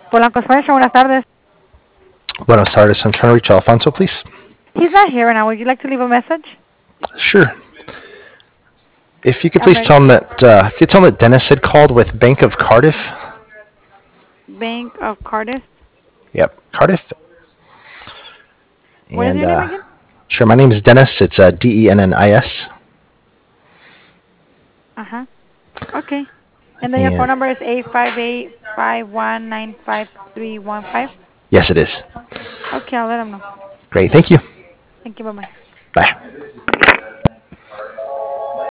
Polanco's Furniture, buenas tardes. Buenos tardes. I'm trying to reach Alfonso, please. He's not here right now. Would you like to leave a message? Sure. If you could I'm please ready. tell him that if you tell him that Dennis had called with Bank of Cardiff. Bank of Cardiff. Yep, Cardiff. What is And your name again? sure, my name is Dennis. It's Dennis. Uh-huh. Okay. And then your phone And number is 858-519-5315. yes, it is. Okay, I'll let him know. Great. Thank you. Thank you. Bye-bye. Bye.